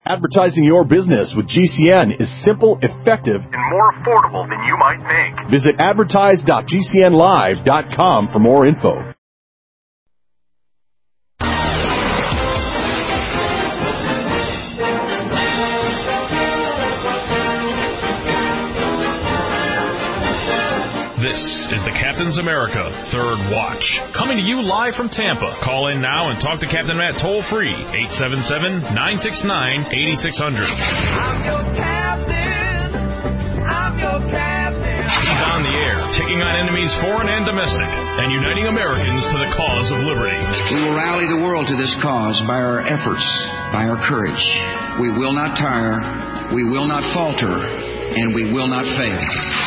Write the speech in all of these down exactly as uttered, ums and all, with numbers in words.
Advertising your business with G C N is simple, effective, and more affordable than you might think. Visit advertise dot g c n live dot com for more info. This is the Captain's America Third Watch, coming to you live from Tampa. Call in now and talk to Captain Matt toll-free, eight seven seven, nine six nine, eight six zero zero. I'm your captain. I'm your captain. He's on the air, taking on enemies foreign and domestic, and uniting Americans to the cause of liberty. We will rally the world to this cause by our efforts, by our courage. We will not tire, we will not falter, and we will not fail.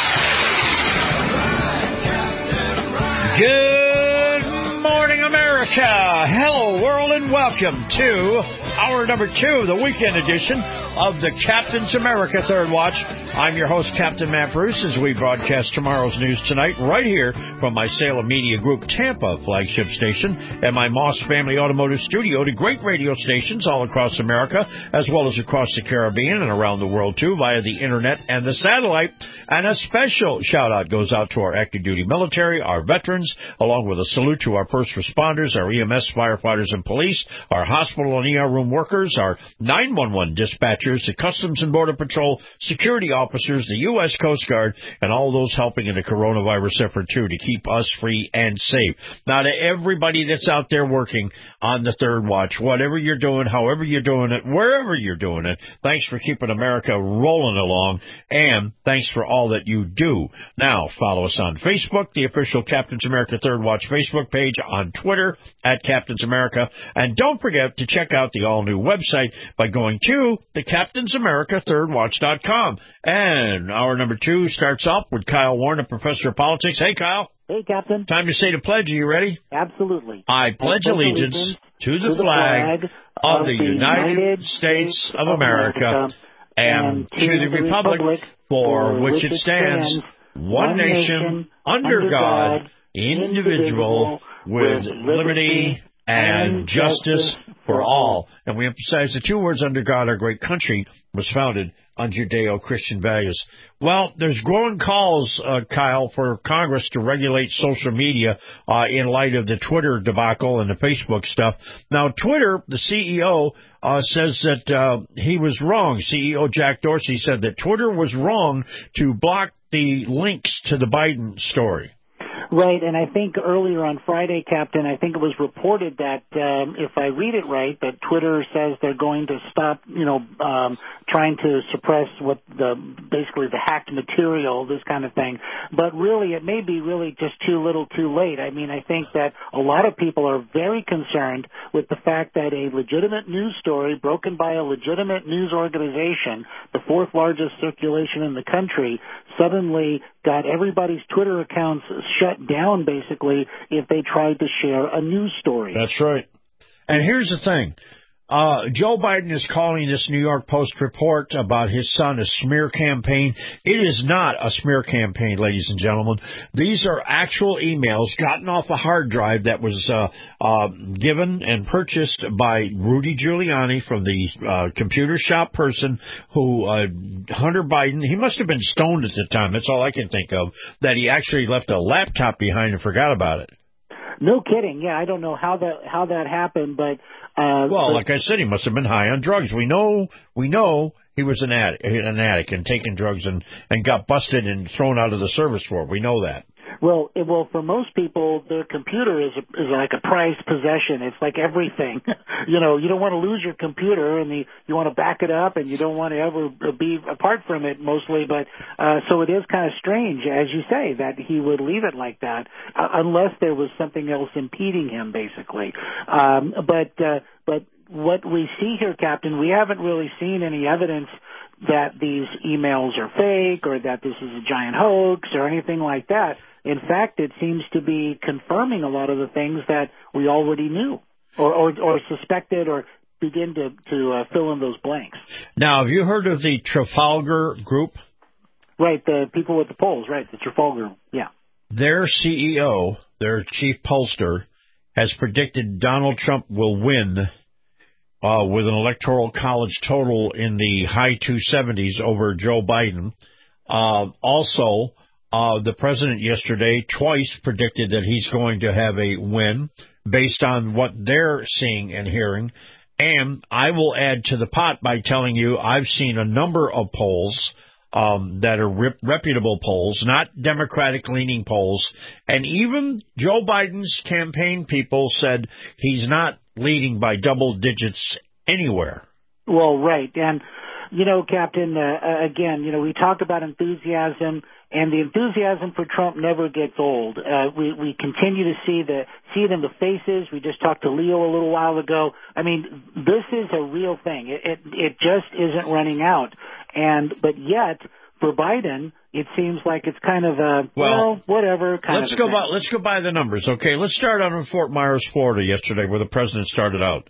Good morning, America. Hello, world, and welcome to hour number two, the weekend edition of the Captain's America Third Watch. I'm your host, Captain Matt Bruce, as we broadcast tomorrow's news tonight right here from my Salem Media Group Tampa flagship station and my Moss Family Automotive Studio to great radio stations all across America, as well as across the Caribbean and around the world, too, via the Internet and the satellite. And a special shout-out goes out to our active duty military, our veterans, along with a salute to our first responders, our E M S, firefighters, and police, our hospital and E R room workers, our nine one one dispatchers, the Customs and Border Patrol, security officers, the U S Coast Guard, and all those helping in the coronavirus effort, too, to keep us free and safe. Now, to everybody that's out there working on the Third Watch, whatever you're doing, however you're doing it, wherever you're doing it, thanks for keeping America rolling along, and thanks for all that you do. Now, follow us on Facebook, the official Captain's America Third Watch Facebook page, on Twitter, at Captain's America, and don't forget to check out the all-new website by going to the captains america third watch dot com. And hour number two starts off with Kyle Warner, Professor of Politics. Hey, Kyle. Hey, Captain. Time to say the pledge. Are you ready? Absolutely. I pledge allegiance, allegiance to the, to the flag, flag of, of the United, United States of America, America and to the republic, republic for which it stands, one nation, under God, indivisible, with liberty and justice for all. And we emphasize the two words, under God, our great country was founded on Judeo-Christian values. Well, there's growing calls, uh, Kyle, for Congress to regulate social media uh, in light of the Twitter debacle and the Facebook stuff. Now, Twitter, the C E O, uh, says that uh, he was wrong. C E O Jack Dorsey said that Twitter was wrong to block the links to the Biden story. Right, and I think earlier on Friday, Captain, I think it was reported that, um, if I read it right, that Twitter says they're going to stop, you know, um, trying to suppress what the, basically the hacked material, this kind of thing. But really, it may be really just too little too late. I mean, I think that a lot of people are very concerned with the fact that a legitimate news story broken by a legitimate news organization, the fourth largest circulation in the country, suddenly got everybody's Twitter accounts shut down, basically, if they tried to share a news story. That's right. And here's the thing. Uh, Joe Biden is calling this New York Post report about his son a smear campaign. It is not a smear campaign, ladies and gentlemen. These are actual emails gotten off a hard drive that was uh, uh, given and purchased by Rudy Giuliani from the uh, computer shop person who, uh, Hunter Biden, he must have been stoned at the time, that's all I can think of, that he actually left a laptop behind and forgot about it. No kidding. Yeah, I don't know how that how that happened, but uh, well, but, like I said, he must have been high on drugs. We know we know he was an addict, an addict and taking drugs and and got busted and thrown out of the service corps. We know that. Well, it, well, for most people, their computer is a, is like a prized possession. It's like everything. you know, you don't want to lose your computer, and the, you want to back it up, and you don't want to ever be apart from it, mostly. But uh, so it is kind of strange, as you say, that he would leave it like that, uh, unless there was something else impeding him, basically. Um, but uh, but what we see here, Captain, we haven't really seen any evidence that these emails are fake or that this is a giant hoax or anything like that. In fact, it seems to be confirming a lot of the things that we already knew or, or, or suspected or begin to, to uh, fill in those blanks. Now, have you heard of the Trafalgar Group? Right, the people with the polls, right, the Trafalgar, yeah. Their C E O, their chief pollster, has predicted Donald Trump will win uh, with an electoral college total in the high two seventies over Joe Biden. Uh, also, uh, the president yesterday twice predicted that he's going to have a win based on what they're seeing and hearing. And I will add to the pot by telling you I've seen a number of polls um, that are rep- reputable polls, not Democratic-leaning polls. And even Joe Biden's campaign people said he's not leading by double digits anywhere. Well, right. And, you know, Captain, uh, again, you know, we talk about enthusiasm, and the enthusiasm for Trump never gets old. Uh, we, we continue to see the see it in the faces. We just talked to Leo a little while ago. I mean, this is a real thing. It, it, it just isn't running out. And but yet, for Biden, it seems like it's kind of a, well, well whatever kind let's of go thing. by, Let's go by the numbers, okay? Let's start out in Fort Myers, Florida yesterday, where the president started out.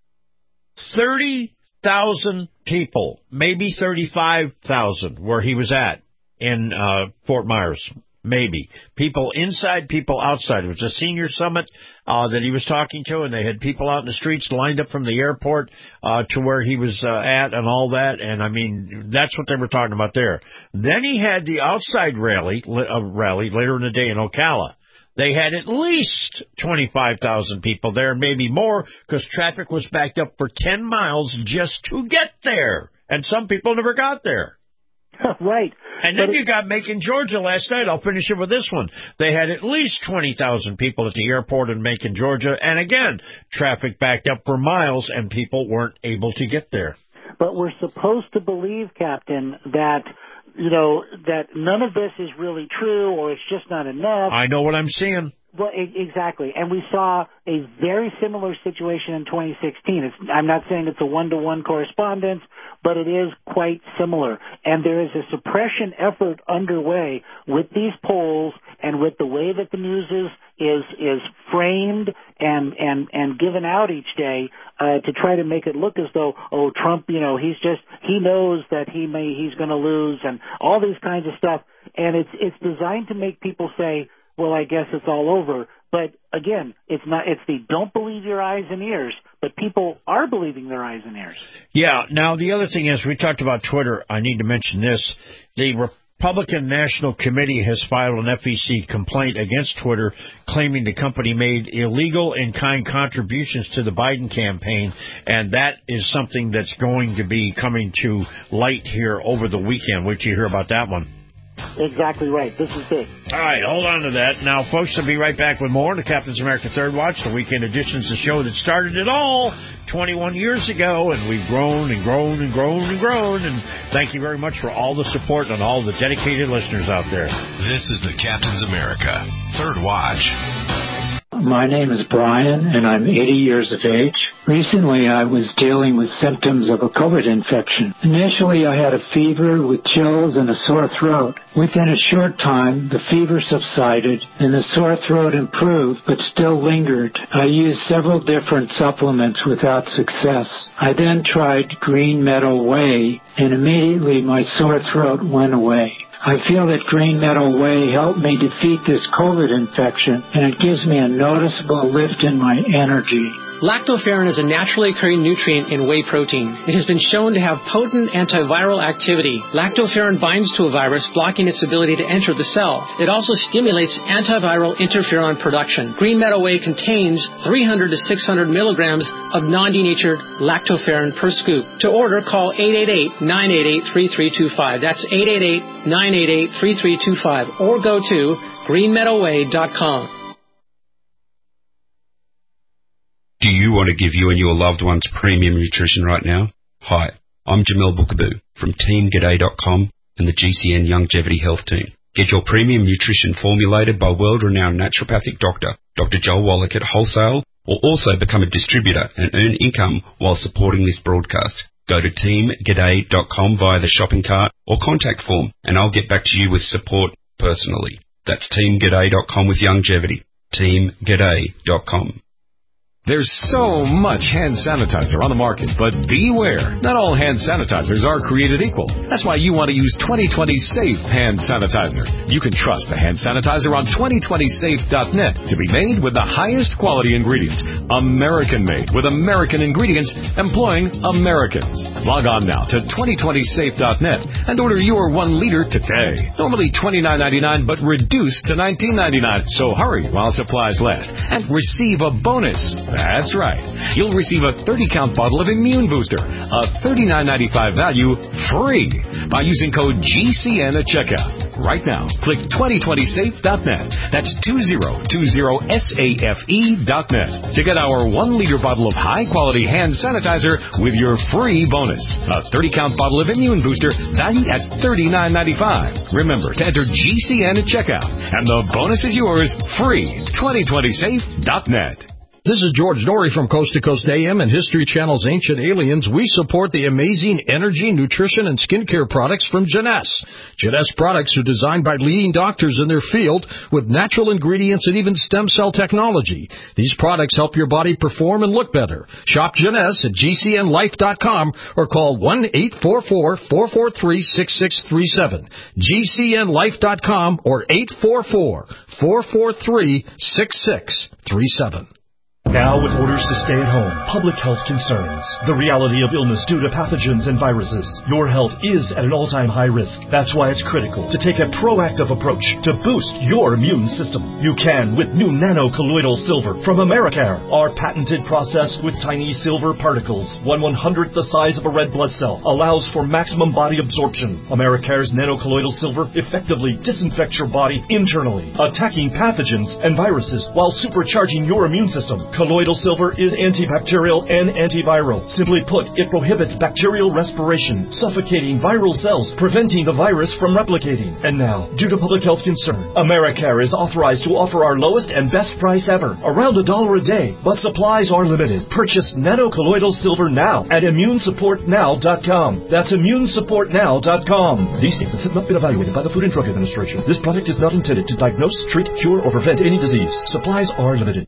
thirty thousand people, maybe thirty-five thousand, where he was at in uh, Fort Myers, maybe. People inside, people outside. It was a senior summit uh, that he was talking to, and they had people out in the streets lined up from the airport uh, to where he was uh, at and all that. And, I mean, that's what they were talking about there. Then he had the outside rally, uh, rally later in the day in Ocala. They had at least twenty-five thousand people there, maybe more, because traffic was backed up for ten miles just to get there. And some people never got there. Right. And then but you got Macon, Georgia last night. I'll finish it with this one. They had at least twenty thousand people at the airport in Macon, Georgia. And again, traffic backed up for miles and people weren't able to get there. But we're supposed to believe, Captain, that, you know, that none of this is really true or it's just not enough. I know what I'm seeing. Well, e- exactly. And we saw a very similar situation in twenty sixteen. It's, I'm not saying it's a one-to-one correspondence, but it is quite similar. And there is a suppression effort underway with these polls and with the way that the news is is, is framed and, and, and given out each day uh, to try to make it look as though, oh, Trump, you know, he's just, he knows that he may, he's going to lose and all these kinds of stuff. And it's, it's designed to make people say, well, I guess it's all over. But again, it's not, it's the don't believe your eyes and ears, but people are believing their eyes and ears. Yeah. Now, the other thing is, we talked about Twitter. I need to mention this. The Republican National Committee has filed an F E C complaint against Twitter, claiming the company made illegal in-kind contributions to the Biden campaign, and that is something that's going to be coming to light here over the weekend. Wait till you hear about that one. Exactly right. This is big. All right, hold on to that. Now, folks, I'll be right back with more. The Captain's America Third Watch, the weekend edition, is the show that started it all twenty-one years ago, and we've grown and grown and grown and grown. And thank you very much for all the support and all the dedicated listeners out there. This is the Captain's America Third Watch. My name is Brian, and I'm eighty years of age. Recently, I was dealing with symptoms of a COVID infection. Initially, I had a fever with chills and a sore throat. Within a short time, the fever subsided, and the sore throat improved, but still lingered. I used several different supplements without success. I then tried Green Meadow Whey, and immediately my sore throat went away. I feel that Green Meadow Whey helped me defeat this COVID infection, and it gives me a noticeable lift in my energy. Lactoferrin is a naturally occurring nutrient in whey protein. It has been shown to have potent antiviral activity. Lactoferrin binds to a virus, blocking its ability to enter the cell. It also stimulates antiviral interferon production. Green Meadow Whey contains three hundred to six hundred milligrams of non-denatured lactoferrin per scoop. To order, call eight eight eight, nine eight eight, three three two five. That's eight eight eight, nine eight eight, three three two five. Or go to green meadow way dot com. Do you want to give you and your loved ones premium nutrition right now? Hi, I'm Jamel Bookaboo from team g'day dot com and the G C N Longevity Health Team. Get your premium nutrition formulated by world-renowned naturopathic doctor, Doctor Joel Wallach at wholesale, or also become a distributor and earn income while supporting this broadcast. Go to team g'day dot com via the shopping cart or contact form, and I'll get back to you with support personally. That's team g'day dot com with longevity. team g'day dot com. There's so much hand sanitizer on the market, but beware. Not all hand sanitizers are created equal. That's why you want to use twenty twenty Safe Hand Sanitizer. You can trust the hand sanitizer on twenty twenty safe dot net to be made with the highest quality ingredients. American-made with American ingredients employing Americans. Log on now to twenty twenty safe dot net and order your one liter today. Normally twenty-nine ninety-nine, but reduced to nineteen ninety-nine. So hurry while supplies last and receive a bonus. That's right. You'll receive a thirty count bottle of Immune Booster, a thirty-nine ninety-five value, free by using code G C N at checkout. Right now, click twenty twenty safe dot net. That's two zero two zero safe dot net to get our one liter bottle of high-quality hand sanitizer with your free bonus. A thirty count bottle of Immune Booster valued at thirty-nine ninety-five. Remember to enter G C N at checkout, and the bonus is yours free. twenty twenty safe dot net. This is George Norrie from Coast to Coast A M and History Channel's Ancient Aliens. We support the amazing energy, nutrition, and skincare products from Jeunesse. Jeunesse products are designed by leading doctors in their field with natural ingredients and even stem cell technology. These products help your body perform and look better. Shop Jeunesse at G C N life dot com or call one eight four four, four four three, six six three seven. G C N life dot com or eight four four, four four three, six six three seven. Now with orders to stay at home, public health concerns, the reality of illness due to pathogens and viruses, your health is at an all-time high risk. That's why it's critical to take a proactive approach to boost your immune system. You can with new nano-colloidal silver from Americare. Our patented process with tiny silver particles, one one-hundredth the size of a red blood cell, allows for maximum body absorption. Americare's nano-colloidal silver effectively disinfects your body internally, attacking pathogens and viruses while supercharging your immune system. Colloidal silver is antibacterial and antiviral. Simply put, it prohibits bacterial respiration, suffocating viral cells, preventing the virus from replicating. And now, due to public health concern, Americare is authorized to offer our lowest and best price ever, around a dollar a day, but supplies are limited. Purchase nano-colloidal silver now at immune support now dot com. That's immune support now dot com. These statements have not been evaluated by the Food and Drug Administration. This product is not intended to diagnose, treat, cure, or prevent any disease. Supplies are limited.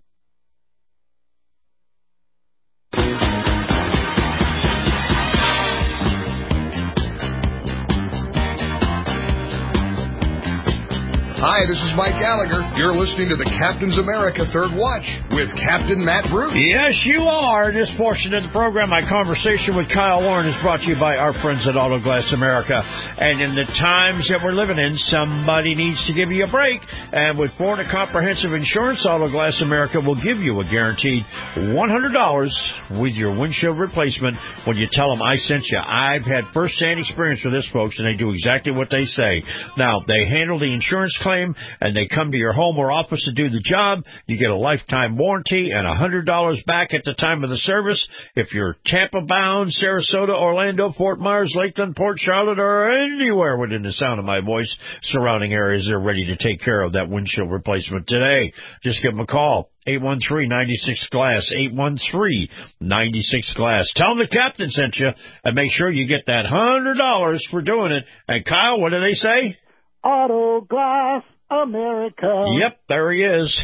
Hi, this is Mike Gallagher. You're listening to the Captain's America Third Watch with Captain Matt Bruce. Yes, you are. This portion of the program, my conversation with Kyle Warren, is brought to you by our friends at Auto Glass America. And in the times that we're living in, somebody needs to give you a break. And with Florida Comprehensive Insurance, Auto Glass America will give you a guaranteed one hundred dollars with your windshield replacement when you tell them I sent you. I've had first-hand experience with this, folks, and they do exactly what they say. Now, they handle the insurance claim, and they come to your home or office to do the job. You get a lifetime warranty and one hundred dollars back at the time of the service. If you're Tampa-bound, Sarasota, Orlando, Fort Myers, Lakeland, Port Charlotte, or anywhere within the sound of my voice, surrounding areas, they're ready to take care of that windshield replacement today. Just give them a call. eight one three, nine six, glass, eight one three, nine six, glass. Tell them the captain sent you, and make sure you get that one hundred dollars for doing it. And Kyle, what do they say? Auto Glass America. Yep, there he is.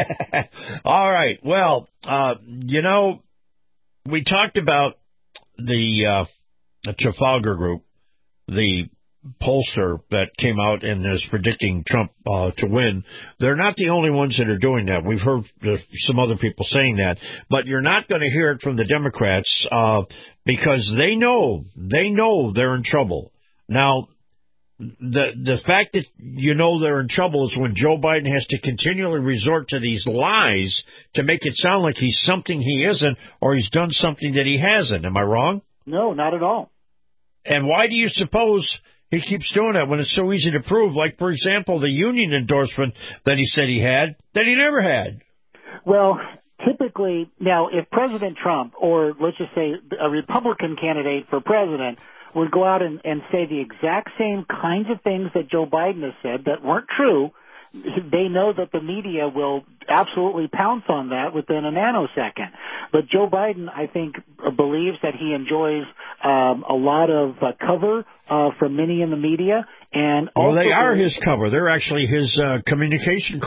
All right. Well, uh, you know, we talked about the, uh, the Trafalgar Group, the pollster that came out and is predicting Trump uh, to win. They're not the only ones that are doing that. We've heard some other people saying that, but you're not going to hear it from the Democrats uh, because they know, they know they're in trouble. Now, The the fact that you know they're in trouble is when Joe Biden has to continually resort to these lies to make it sound like he's something he isn't or he's done something that he hasn't. Am I wrong? No, not at all. And why do you suppose he keeps doing that when it's so easy to prove? Like, for example, the union endorsement that he said he had that he never had. Well, typically, now, if President Trump or let's just say a Republican candidate for president would go out and, and say the exact same kinds of things that Joe Biden has said that weren't true, they know that the media will absolutely pounce on that within a nanosecond. But Joe Biden, I think, believes that he enjoys um, a lot of uh, cover uh, from many in the media. And well, also they are his cover. They're actually his uh, communication corps.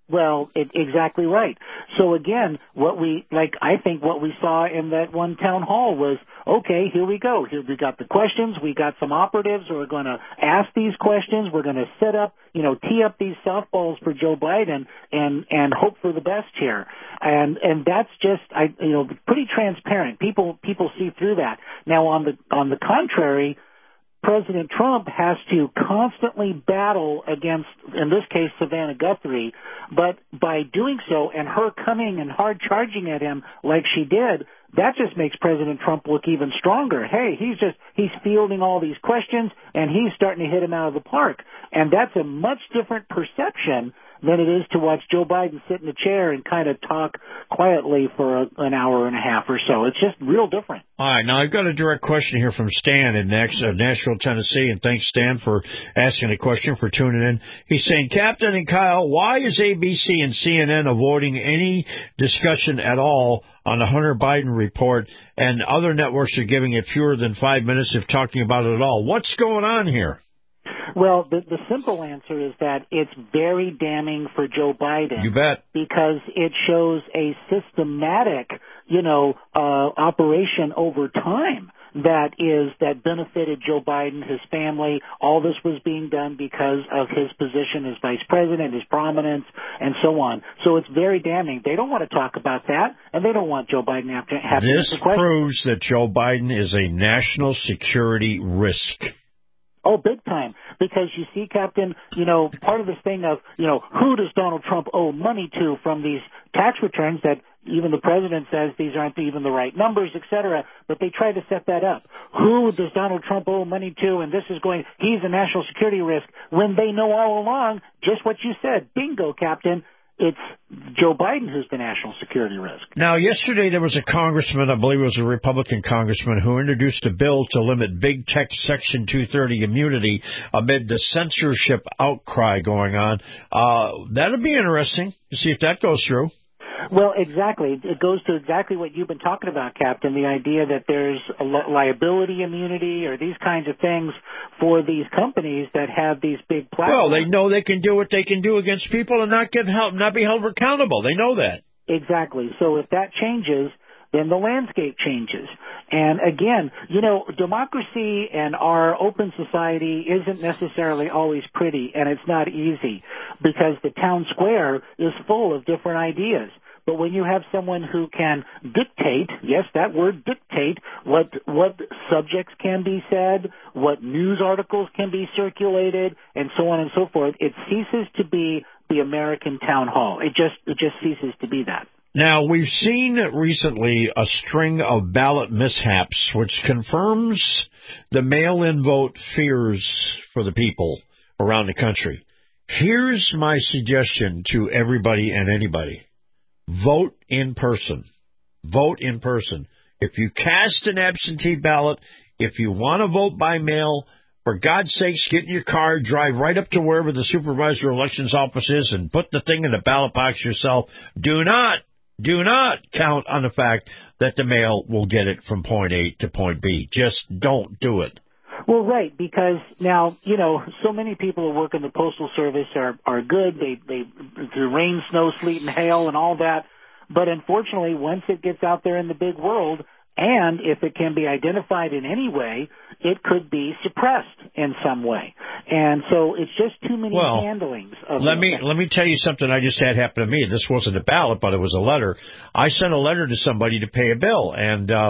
Well, it, exactly right. So again, what we, like, I think what we saw in that one town hall was, okay, here we go. Here we got the questions. We got some operatives who are going to ask these questions. We're going to set up, you know, tee up these softballs for Joe Biden and, and hope for the best here. And, and that's just, I, you know, pretty transparent. People, people see through that. Now on the, on the contrary, President Trump has to constantly battle against, in this case, Savannah Guthrie, but by doing so and her coming and hard charging at him like she did, that just makes President Trump look even stronger. Hey, he's just, he's fielding all these questions and he's starting to hit him out of the park. And that's a much different perception than it is to watch Joe Biden sit in a chair and kind of talk quietly for a, an hour and a half or so. It's just real different. All right, now I've got a direct question here from Stan in uh, Nashville, Tennessee, and thanks, Stan, for asking a question, for tuning in. He's saying, Captain and Kyle, why is A B C and C N N avoiding any discussion at all on the Hunter Biden report, and other networks are giving it fewer than five minutes of talking about it at all? What's going on here? Well, the, the simple answer is that it's very damning for Joe Biden. You bet. Because it shows a systematic, you know, uh, operation over time that is, that benefited Joe Biden, his family. All this was being done because of his position as vice president, his prominence, and so on. So it's very damning. They don't want to talk about that, and they don't want Joe Biden after having This proves that Joe Biden is a national security risk. Oh, big time. Because you see, Captain, you know, part of this thing of, you know, who does Donald Trump owe money to from these tax returns that even the president says these aren't even the right numbers, et cetera, but they try to set that up. Who does Donald Trump owe money to? And this is going, he's a national security risk, when they know all along just what you said. Bingo, Captain. It's Joe Biden who's the national security risk. Now, yesterday there was a congressman, I believe it was a Republican congressman, who introduced a bill to limit big tech Section two thirty immunity amid the censorship outcry going on. Uh, that'll be interesting to see if that goes through. Well, exactly. It goes to exactly what you've been talking about, Captain, the idea that there's a li- liability immunity or these kinds of things for these companies that have these big platforms. Well, they know they can do what they can do against people and not get held, not be held accountable. They know that. Exactly. So if that changes, then the landscape changes. And again, you know, democracy and our open society isn't necessarily always pretty, and it's not easy because the town square is full of different ideas. But when you have someone who can dictate, yes, that word dictate, what what subjects can be said, what news articles can be circulated, and so on and so forth, it ceases to be the American town hall. It just it just ceases to be that. Now, we've seen recently a string of ballot mishaps, which confirms the mail-in vote fears for the people around the country. Here's my suggestion to everybody and anybody. Vote in person. Vote in person. If you cast an absentee ballot, if you want to vote by mail, for God's sakes, get in your car, drive right up to wherever the supervisor elections office is, and put the thing in the ballot box yourself. Do not, do not count on the fact that the mail will get it from point A to point B. Just don't do it. Well, right, because now, you know, so many people who work in the Postal Service are, are good. They, they, through rain, snow, sleet, and hail and all that. But unfortunately, once it gets out there in the big world, and if it can be identified in any way, it could be suppressed in some way. And so it's just too many well, handlings of let me event. let me tell you something I just had happen to me. This wasn't a ballot, but it was a letter. I sent a letter to somebody to pay a bill, and uh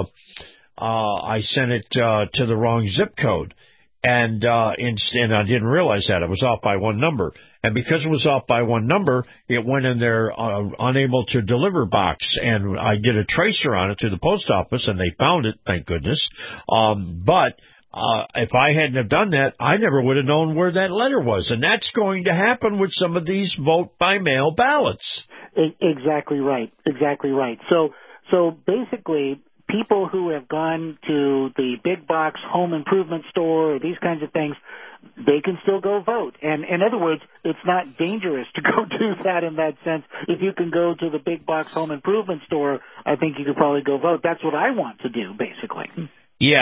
Uh, I sent it uh, to the wrong zip code, and uh, and I didn't realize that. It was off by one number. And because it was off by one number, it went in their uh, unable to deliver box, and I did a tracer on it to the post office, and they found it, thank goodness. Um, but uh, if I hadn't have done that, I never would have known where that letter was, and that's going to happen with some of these vote-by-mail ballots. Exactly right. Exactly right. So, so basically, people who have gone to the big box home improvement store or these kinds of things, they can still go vote. And in other words, it's not dangerous to go do that in that sense. If you can go to the big box home improvement store, I think you could probably go vote. That's what I want to do, basically. Yeah.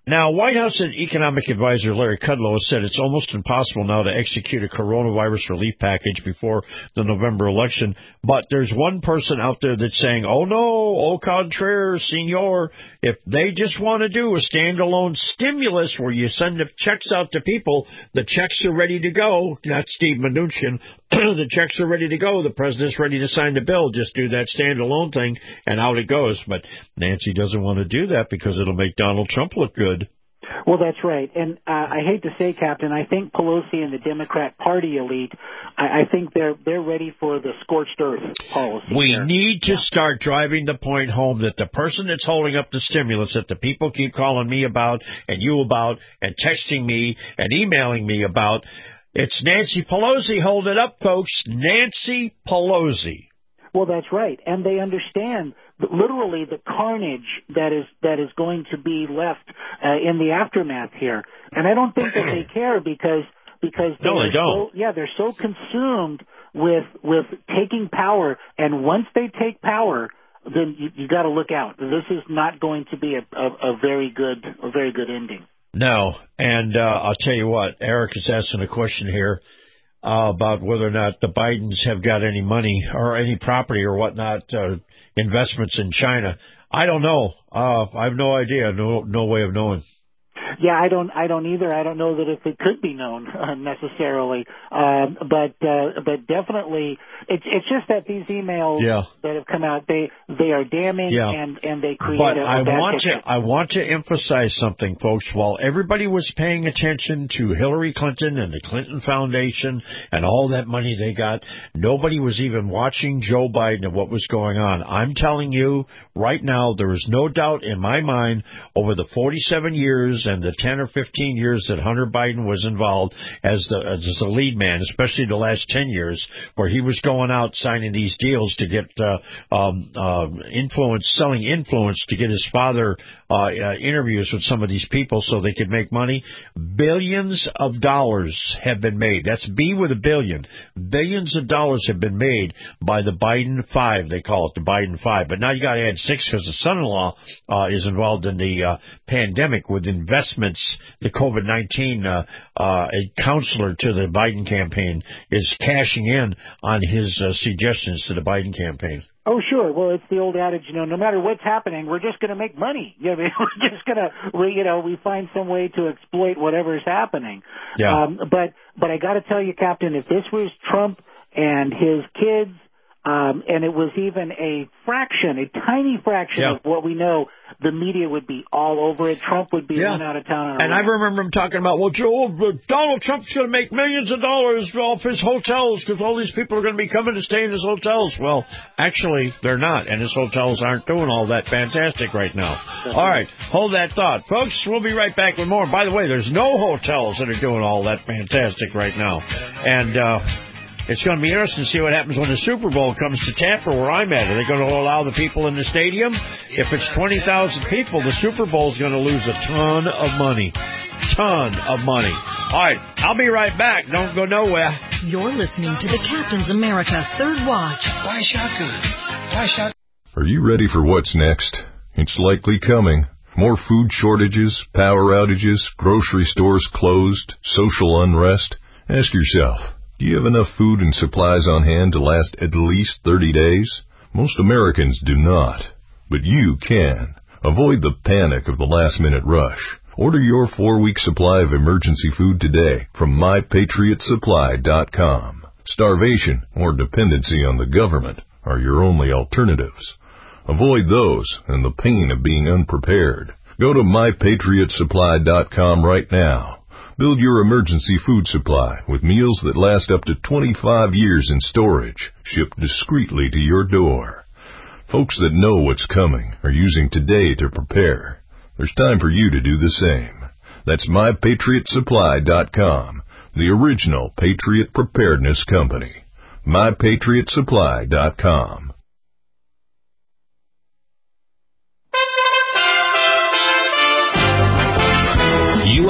Now, White House Economic Advisor Larry Kudlow has said it's almost impossible now to execute a coronavirus relief package before the November election. But there's one person out there that's saying, oh, no, au contraire, senor. If they just want to do a standalone stimulus where you send the checks out to people, the checks are ready to go. That's Steve Mnuchin. The checks are ready to go. The president's ready to sign the bill. Just do that standalone thing, and out it goes. But Nancy doesn't want to do that because it'll make Donald Trump look good. Well, that's right. And uh, I hate to say, Captain, I think Pelosi and the Democrat Party elite, I, I think they're they're ready for the scorched earth policy. We there. need to yeah. start driving the point home that the person that's holding up the stimulus that the people keep calling me about and you about and texting me and emailing me about, it's Nancy Pelosi. Hold it up, folks. Nancy Pelosi. Well, that's right. And they understand literally the carnage that is that is going to be left uh, in the aftermath here. And I don't think that they care because because no, they don't. So, yeah, they're so consumed with with taking power, and once they take power, then you, you got to look out. This is not going to be a, a, a very good a very good ending. No, and uh, I'll tell you what, Eric is asking a question here. Uh, about whether or not the Bidens have got any money or any property or whatnot, uh, investments in China. I don't know. Uh, I have no idea. No, no way of knowing. Yeah, I don't. I don't either. I don't know that if it could be known uh, necessarily, um, but uh, but definitely, it's it's just that these emails yeah. that have come out, they they are damning yeah. and and they create. But a, a I bad want picture. to I want to emphasize something, folks. While everybody was paying attention to Hillary Clinton and the Clinton Foundation and all that money they got, nobody was even watching Joe Biden and what was going on. I'm telling you right now, there is no doubt in my mind over the forty-seven years and the ten or fifteen years that Hunter Biden was involved as the as the lead man, especially the last ten years, where he was going out signing these deals to get uh, um, uh, influence, selling influence to get his father uh, uh, interviews with some of these people so they could make money. Billions of dollars have been made. That's B with a billion. Billions of dollars have been made by the Biden Five. They call it the Biden Five. But now you got to add six because the son-in-law uh, is involved in the uh, pandemic with investments. The COVID nineteen uh, uh, a counselor to the Biden campaign is cashing in on his uh, suggestions to the Biden campaign. Oh, sure. Well, it's the old adage, you know, no matter what's happening, we're just going to make money. You know, we're just going to, we, you know, we find some way to exploit whatever's happening. Yeah. Um, but, but I got to tell you, Captain, if this was Trump and his kids, um, and it was even a fraction, a tiny fraction yeah. of what we know, the media would be all over it. Trump would be yeah. run out of town. On and I remember him talking about, well, Joe, Donald Trump's going to make millions of dollars off his hotels because all these people are going to be coming to stay in his hotels. Well, actually, they're not, and his hotels aren't doing all that fantastic right now. All right, hold that thought. Folks, we'll be right back with more. By the way, there's no hotels that are doing all that fantastic right now. And, uh, it's going to be interesting to see what happens when the Super Bowl comes to Tampa, where I'm at. Are they going to allow the people in the stadium? If it's twenty thousand people, the Super Bowl is going to lose a ton of money. Ton of money. All right, I'll be right back. Don't go nowhere. You're listening to the Captain's America Third Watch. Why shotgun? Why shotgun? Are you ready for what's next? It's likely coming. More food shortages, power outages, grocery stores closed, social unrest. Ask yourself, do you have enough food and supplies on hand to last at least thirty days? Most Americans do not, but you can. Avoid the panic of the last-minute rush. Order your four-week supply of emergency food today from my patriot supply dot com. Starvation or dependency on the government are your only alternatives. Avoid those and the pain of being unprepared. Go to my patriot supply dot com right now. Build your emergency food supply with meals that last up to twenty-five years in storage, shipped discreetly to your door. Folks that know what's coming are using today to prepare. There's time for you to do the same. That's my patriot supply dot com, the original Patriot Preparedness Company. my patriot supply dot com.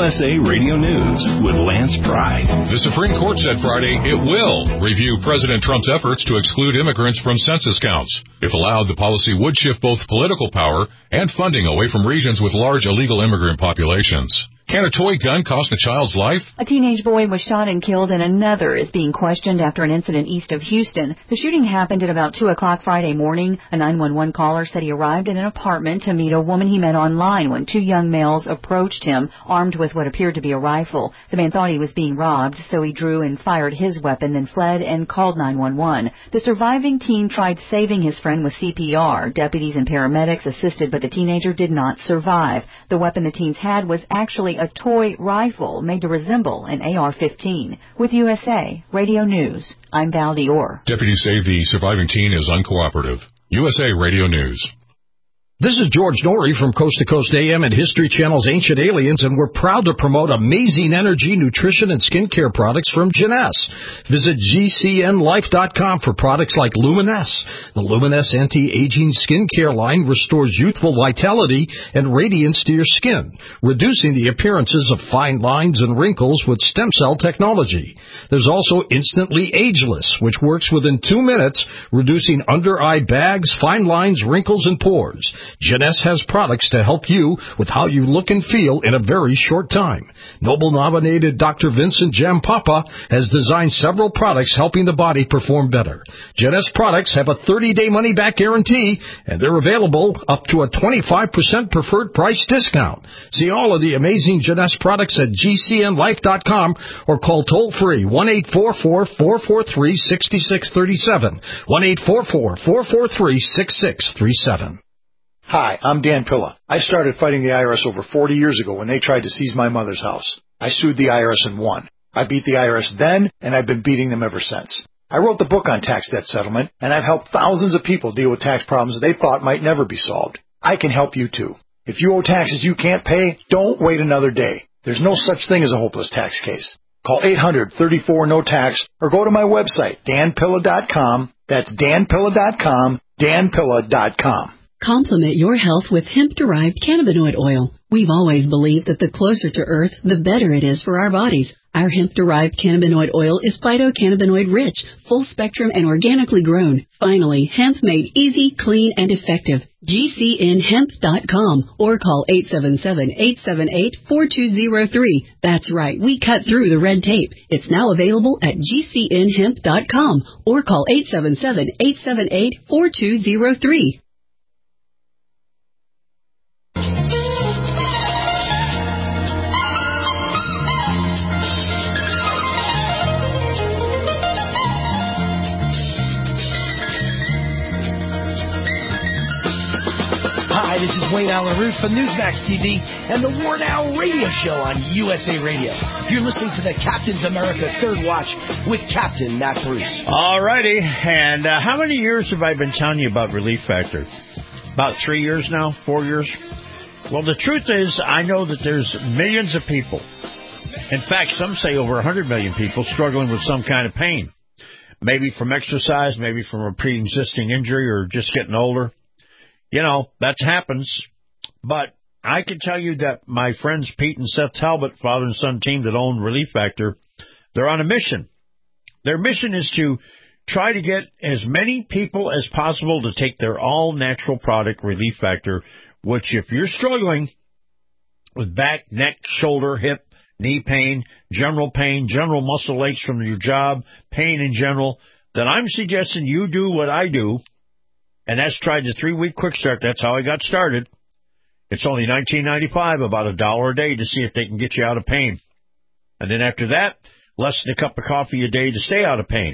U S A Radio News with Lance Pride. The Supreme Court said Friday it will review President Trump's efforts to exclude immigrants from census counts. If allowed, the policy would shift both political power and funding away from regions with large illegal immigrant populations. Can a toy gun cost a child's life? A teenage boy was shot and killed, and another is being questioned after an incident east of Houston. The shooting happened at about two o'clock Friday morning. A nine one one caller said he arrived in an apartment to meet a woman he met online when two young males approached him, armed with what appeared to be a rifle. The man thought he was being robbed, so he drew and fired his weapon, then fled and called nine one one. The surviving teen tried saving his friend with C P R. Deputies and paramedics assisted, but the teenager did not survive. The weapon the teens had was actually a toy rifle made to resemble an A R fifteen. With U S A Radio News, I'm Val Dior. Deputies say the surviving teen is uncooperative. U S A Radio News. This is George Norrie from Coast to Coast A M and History Channel's Ancient Aliens, and we're proud to promote amazing energy, nutrition, and skincare products from Jeunesse. Visit G C N life dot com for products like Luminesse. The Luminesse anti-aging skincare line restores youthful vitality and radiance to your skin, reducing the appearances of fine lines and wrinkles with stem cell technology. There's also Instantly Ageless, which works within two minutes, reducing under-eye bags, fine lines, wrinkles, and pores. Jeunesse has products to help you with how you look and feel in a very short time. Nobel-nominated Doctor Vincent Jampapa has designed several products helping the body perform better. Jeunesse products have a thirty-day money-back guarantee, and they're available up to a twenty-five percent preferred price discount. See all of the amazing Jeunesse products at G C N life dot com or call toll-free one eight four four, four four three, six six three seven, one eight four four, four four three, six six three seven. Hi, I'm Dan Pilla. I started fighting the I R S over forty years ago when they tried to seize my mother's house. I sued the I R S and won. I beat the I R S then, and I've been beating them ever since. I wrote the book on tax debt settlement, and I've helped thousands of people deal with tax problems they thought might never be solved. I can help you too. If you owe taxes you can't pay, don't wait another day. There's no such thing as a hopeless tax case. Call eight hundred, thirty-four, no tax or go to my website, dan pilla dot com. That's dan pilla dot com, dan pilla dot com. Complement your health with hemp-derived cannabinoid oil. We've always believed that the closer to Earth, the better it is for our bodies. Our hemp-derived cannabinoid oil is phytocannabinoid-rich, full-spectrum, and organically grown. Finally, hemp made easy, clean, and effective. G C N hemp dot com or call eight seven seven, eight seven eight, four two zero three. That's right, we cut through the red tape. It's now available at G C N hemp dot com or call eight seven seven, eight seven eight, four two zero three. Hi, this is Wayne Allen Root from Newsmax T V and the War Now Radio Show on U S A Radio. You're listening to the Captain's America Third Watch with Captain Matt Bruce. All righty, and uh, how many years have I been telling you about Relief Factor? About three years now? Four years? Well, the truth is, I know that there's millions of people. In fact, some say over one hundred million people struggling with some kind of pain. Maybe from exercise, maybe from a pre-existing injury or just getting older. You know, that happens. But I can tell you that my friends Pete and Seth Talbot, father and son team that own Relief Factor, they're on a mission. Their mission is to try to get as many people as possible to take their all-natural product, Relief Factor, which if you're struggling with back, neck, shoulder, hip, knee pain, general pain, general muscle aches from your job, pain in general, then I'm suggesting you do what I do, and that's try the three-week quick start. That's how I got started. It's only nineteen ninety-five dollars, about a dollar a day to see if they can get you out of pain. And then after that, less than a cup of coffee a day to stay out of pain.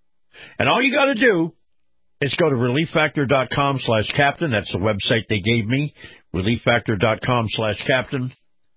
And all you got to do is go to relief factor dot com slash captain. That's the website they gave me, relief factor dot com slash captain.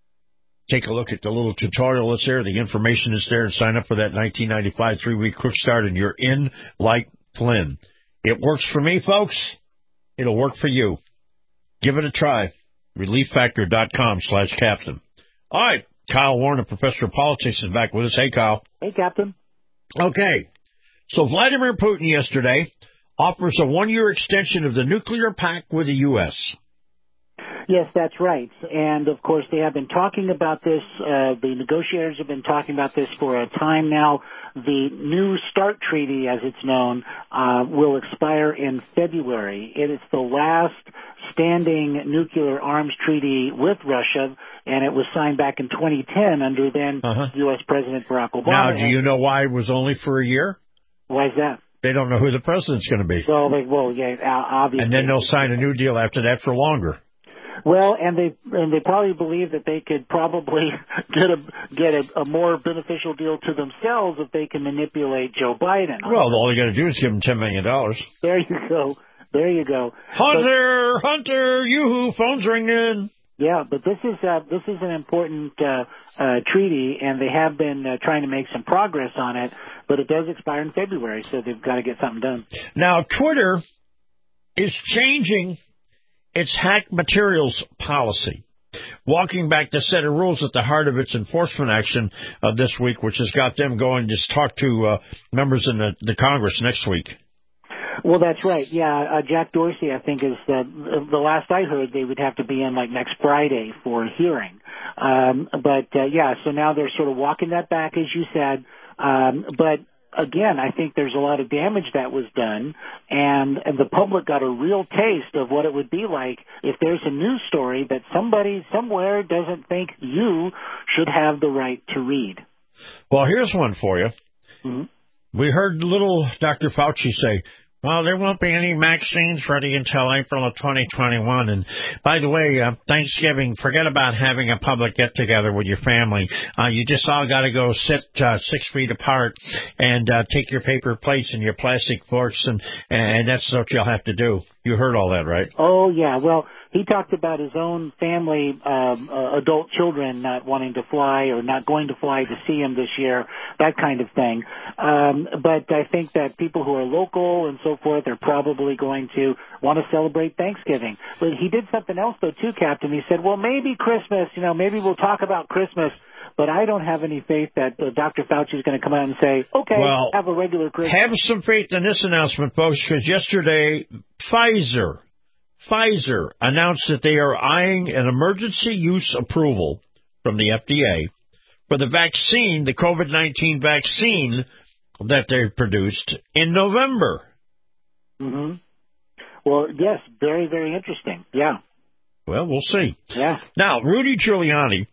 Take a look at the little tutorial that's there. The information is there, and sign up for that nineteen ninety-five three-week quick start, and you're in like Flynn. It works for me, folks. It'll work for you. Give it a try. relief factor dot com slash captain. All right. Kyle Warner, professor of politics, is back with us. Hey, Kyle. Hey, Captain. Okay. So Vladimir Putin yesterday offers a one-year extension of the nuclear pact with the U S Yes, that's right. And, of course, they have been talking about this. Uh, the negotiators have been talking about this for a time now. The New START Treaty, as it's known, uh, will expire in February. It is the last standing nuclear arms treaty with Russia, and it was signed back in twenty ten under then uh-huh. U S President Barack Obama. Now, do you know why it was only for a year? Why is that? They don't know who the president's going to be. Well, they, well, yeah, obviously. And then they'll sign a new deal after that for longer. Well, and they and they probably believe that they could probably get a get a, a more beneficial deal to themselves if they can manipulate Joe Biden. Well, all you got to do is give him ten million dollars. There you go. There you go. Hunter, but, Hunter, yoo-hoo, phone's ringing. Yeah, but this is uh, this is an important uh, uh, treaty, and they have been uh, trying to make some progress on it. But it does expire in February, so they've got to get something done. Now, Twitter is changing its hack materials policy, walking back the set of rules at the heart of its enforcement action uh, this week, which has got them going to talk to uh, members in the, the Congress next week. Well, that's right. Yeah, uh, Jack Dorsey, I think, is uh, the last I heard they would have to be in like next Friday for a hearing. Um, but uh, yeah, so now they're sort of walking that back, as you said. Um, but again, I think there's a lot of damage that was done, and, and the public got a real taste of what it would be like if there's a news story that somebody somewhere doesn't think you should have the right to read. Well, here's one for you. Mm-hmm. We heard little Doctor Fauci say, well, there won't be any vaccines ready until April of twenty twenty-one. And by the way, uh, Thanksgiving, forget about having a public get-together with your family. Uh, you just all got to go sit uh, six feet apart and uh, take your paper plates and your plastic forks, and, and that's what you'll have to do. You heard all that, right? Oh, yeah. Well, he talked about his own family, um, uh, adult children not wanting to fly or not going to fly to see him this year, that kind of thing. Um, but I think that people who are local and so forth are probably going to want to celebrate Thanksgiving. But he did something else, though, too, Captain. He said, well, maybe Christmas, you know, maybe we'll talk about Christmas. But I don't have any faith that uh, Doctor Fauci is going to come out and say, okay, well, have a regular Christmas. Have some faith in this announcement, folks, because yesterday Pfizer, Pfizer announced that they are eyeing an emergency use approval from the F D A for the vaccine, the COVID nineteen vaccine that they produced in November. Mm-hmm. Well, yes, very, very interesting. Yeah. Well, we'll see. Yeah. Now, Rudy Giuliani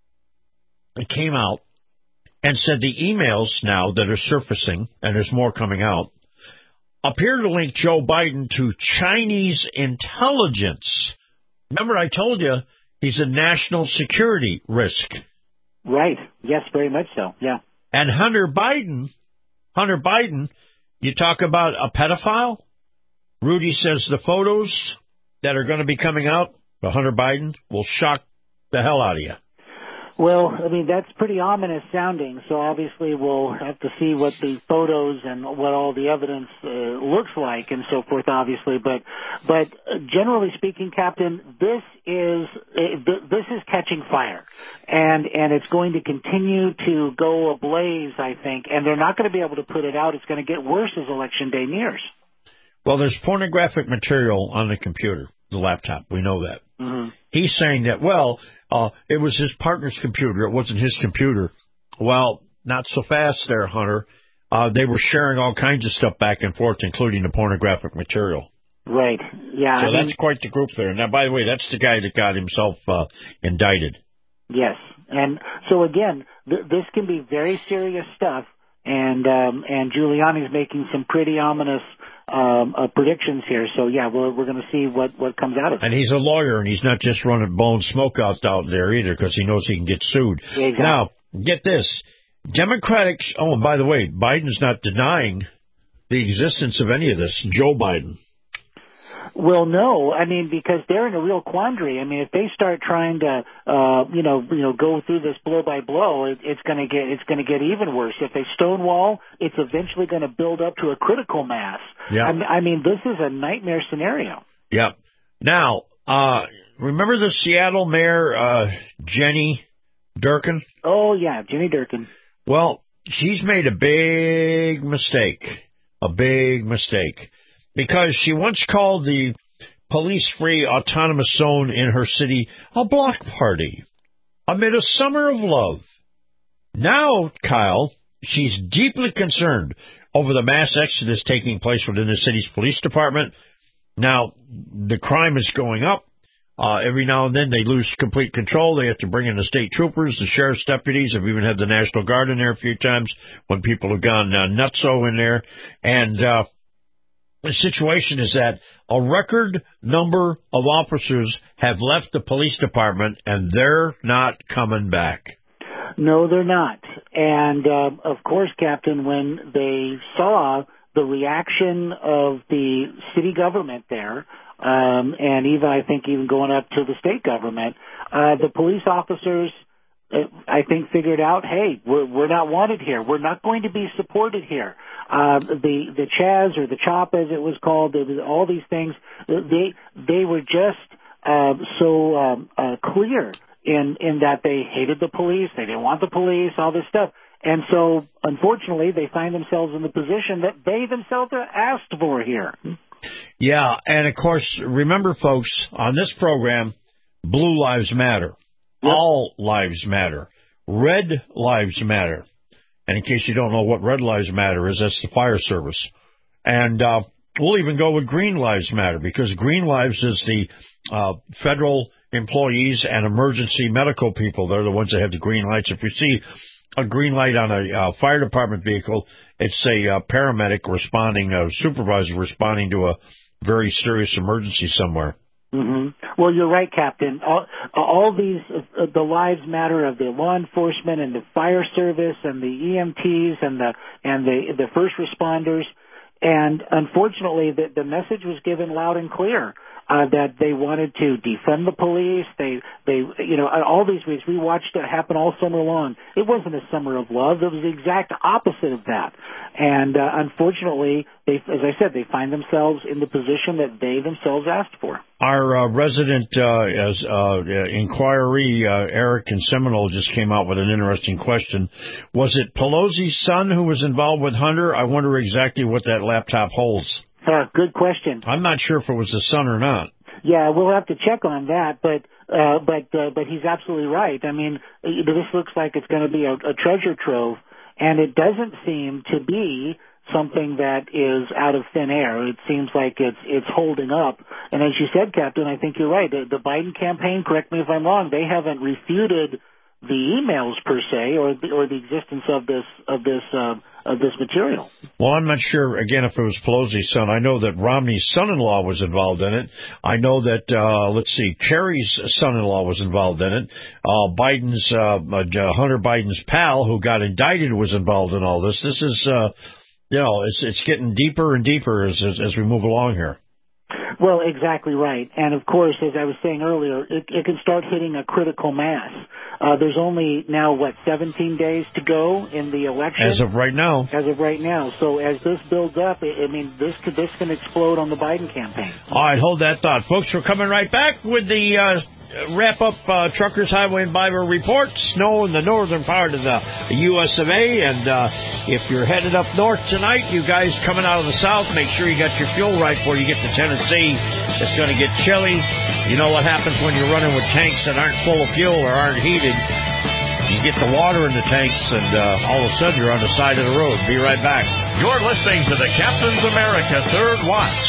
came out and said the emails now that are surfacing, and there's more coming out, appear to link Joe Biden to Chinese intelligence. Remember, I told you he's a national security risk. Right. Yes, very much so. Yeah. And Hunter Biden, Hunter Biden, you talk about a pedophile? Rudy says the photos that are going to be coming out of Hunter Biden will shock the hell out of you. Well, I mean, that's pretty ominous sounding, so obviously we'll have to see what the photos and what all the evidence uh, looks like and so forth, obviously. But but generally speaking, Captain, this is uh, this is catching fire, and and it's going to continue to go ablaze, I think, and they're not going to be able to put it out. It's going to get worse as Election Day nears. Well, there's pornographic material on the computer, the laptop. We know that. Mm-hmm. He's saying that, well, uh, it was his partner's computer. It wasn't his computer. Well, not so fast there, Hunter. Uh, they were sharing all kinds of stuff back and forth, including the pornographic material. Right. Yeah. So I that's mean, quite the group there. Now, by the way, that's the guy that got himself uh, indicted. Yes. And so, again, th- this can be very serious stuff, and um, and Giuliani's making some pretty ominous Um, uh, predictions here. So, yeah, we're, we're going to see what, what comes out of it. And he's a lawyer, and he's not just running blowing smoke out, out there either because he knows he can get sued. Exactly. Now, get this. Democrats, oh, and by the way, Biden's not denying the existence of any of this, Joe Biden. Well, no, I mean, because they're in a real quandary. I mean, if they start trying to, uh, you know, you know, go through this blow by blow, it, it's going to get, it's going to get even worse. If they stonewall, it's eventually going to build up to a critical mass. Yeah. I, I mean, this is a nightmare scenario. Yep. Now, uh, remember the Seattle mayor, uh, Jenny Durkan? Oh, yeah, Jenny Durkan. Well, she's made a big mistake, a big mistake. Because she once called the police-free autonomous zone in her city a block party amid a summer of love. Now, Kyle, she's deeply concerned over the mass exodus taking place within the city's police department. Now, the crime is going up. Uh, every now and then they lose complete control. They have to bring in the state troopers, the sheriff's deputies. Have even had the National Guard in there a few times when people have gone uh, nutso in there. And uh, the situation is that a record number of officers have left the police department, and they're not coming back. No, they're not. And, uh, of course, Captain, when they saw the reaction of the city government there, um, and even, I think, even going up to the state government, uh, the police officers, uh, I think, figured out, hey, we're, we're not wanted here. We're not going to be supported here. Uh, the, the Chaz, or the CHOP, as it was called, it was all these things, they, they were just, uh, so, um, uh, clear in, in that they hated the police, they didn't want the police, all this stuff. And so, unfortunately, they find themselves in the position that they themselves are asked for here. Yeah, and of course, remember, folks, on this program, blue lives matter. Yep. All lives matter. Red lives matter. And in case you don't know what red lives matter is, that's the fire service. And uh, we'll even go with green lives matter, because green lives is the uh, federal employees and emergency medical people. They're the ones that have the green lights. If you see a green light on a uh, fire department vehicle, it's a uh, paramedic responding, a supervisor responding to a very serious emergency somewhere. Mm-hmm. Well, you're right, Captain. All, all these, uh, the lives matter of the law enforcement and the fire service and the E M Ts and the and the the first responders. And unfortunately, the, the message was given loud and clear. Uh, that they wanted to defund the police. They, they, you know, all these weeks we watched it happen all summer long. It wasn't a summer of love. It was the exact opposite of that. And uh, unfortunately, they, as I said, they find themselves in the position that they themselves asked for. Our uh, resident uh, as uh, inquiry, uh, Eric in Seminole, just came out with an interesting question. Was it Pelosi's son who was involved with Hunter? I wonder exactly what that laptop holds. Uh, good question. I'm not sure if it was the son or not. Yeah, we'll have to check on that, but uh, but uh, but he's absolutely right. I mean, this looks like it's going to be a, a treasure trove, and it doesn't seem to be something that is out of thin air. It seems like it's it's holding up. And as you said, Captain, I think you're right. The, the Biden campaign, correct me if I'm wrong, they haven't refuted the emails per se, or the, or the existence of this of this uh, of this material. Well, I'm not sure again if it was Pelosi's son. I know that Romney's son-in-law was involved in it. I know that uh, let's see, Kerry's son-in-law was involved in it. Uh, Biden's uh, uh, Hunter Biden's pal, who got indicted, was involved in all this. This is uh, you know, it's it's getting deeper and deeper as as, as we move along here. Well, exactly right. And, of course, as I was saying earlier, it, it can start hitting a critical mass. Uh, there's only now, what, seventeen days to go in the election? As of right now. As of right now. So as this builds up, I mean, this could, this can explode on the Biden campaign. All right, hold that thought. Folks, we're coming right back with the uh, wrap-up uh, Truckers, Highway, and Byway report. Snow in the northern part of the U S of A. And uh, if you're headed up north tonight, you guys coming out of the south, make sure you got your fuel right before you get to Tennessee. It's going to get chilly. You know what happens when you're running with tanks that aren't full of fuel or aren't heated. You get the water in the tanks, and uh, all of a sudden you're on the side of the road. Be right back. You're listening to the Captain's America Third Watch.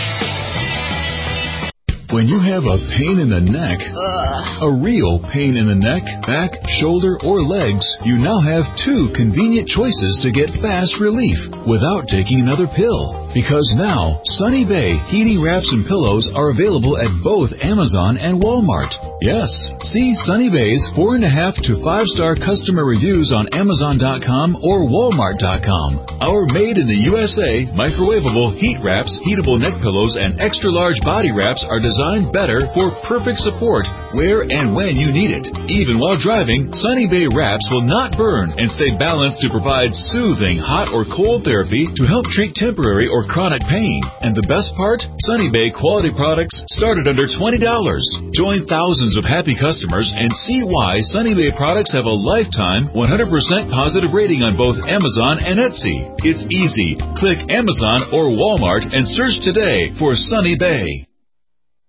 When you have a pain in the neck, Ugh. a real pain in the neck, back, shoulder, or legs, you now have two convenient choices to get fast relief without taking another pill. Because now, Sunny Bay heating wraps and pillows are available at both Amazon and Walmart. Yes, see Sunny Bay's four and a half to five star customer reviews on Amazon dot com or Walmart dot com. Our made in the U S A microwavable heat wraps, heatable neck pillows, and extra large body wraps are designed better for perfect support where and when you need it. Even while driving, Sunny Bay wraps will not burn and stay balanced to provide soothing hot or cold therapy to help treat temporary or chronic pain. And the best part? Sunny Bay quality products start at under twenty dollars. Join thousands of happy customers and see why Sunny Bay products have a lifetime one hundred percent positive rating on both Amazon and Etsy. It's easy. Click Amazon or Walmart and search today for Sunny Bay.